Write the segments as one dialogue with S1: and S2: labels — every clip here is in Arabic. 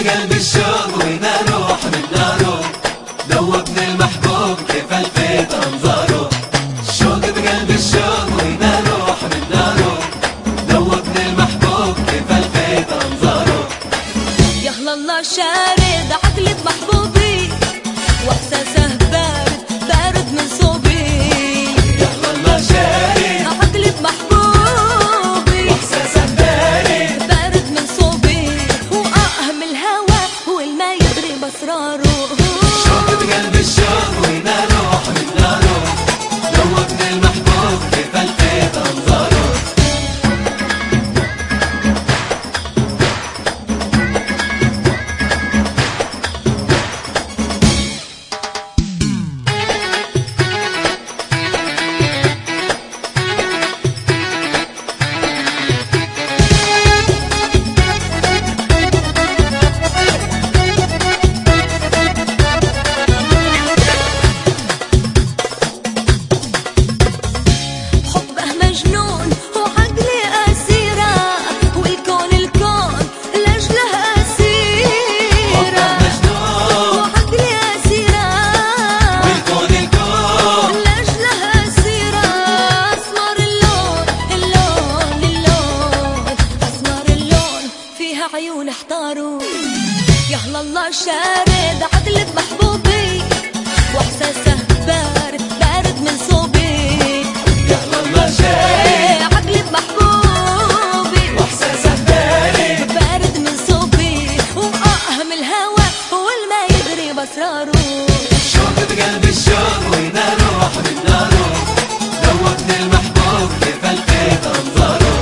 S1: بقلبي الشوق وين اروح من ناره، ذوبني المحبوب كيف الفيت انظاره. الشوق بقلبي الشوق وين اروح من ناره، ذوبني المحبوب كيف الفيت انظاره.
S2: يا الله شارد عقلة محبوبي واحساسه بارد بارد من صوبي.
S1: يا الله شارد
S2: عقلة محبوبي
S1: واحساسه بارد
S2: بارد من صوبي، وأهم الهوى هو الما يدري باسراره.
S1: شوق بقلبي الشوق وين اروح من ناره، ذوبني المحبوب كيف الفيت انظاره.
S2: مجنون وعقلي أسيرة، والكون الكون لأجله أسيرة. وعقلي أسيرة
S1: والكون الكون
S2: لأجله أسيرة. أسمر اللون اللون اللون، أسمر اللون فيها عيون احتاروا. يا الله شارد عقلة محبوبي واحساسه بارد بارد من صوبي.
S1: يا الله شارد
S2: عقلة محبوبي
S1: واحساسه بارد
S2: بارد من صوبي، وأهم الهوى هو الما يدري باسراره.
S1: شوق بقلبي الشوق وين اروح من ناره، ذوبني المحبوب كيف الفيت انظاره.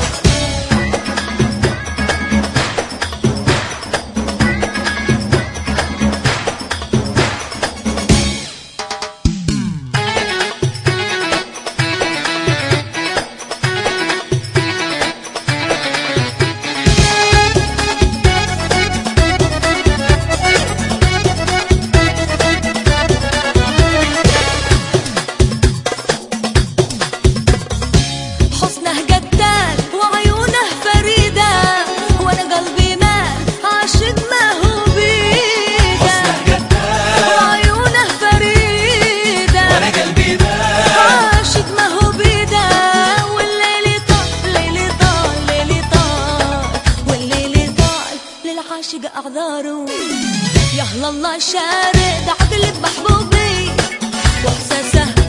S2: حسنه قتال وعيونه فريدة، وأنا قلبي مال عاشق ما هو بيده. وعيونه فريدة
S1: وانا قلبي بال
S2: عاشق ما هو بيده. والليل طال ليلي طال ليلي طال، والليل طال للعاشق أعذاره. يا الله شارد عقلة محبوبي واحساسه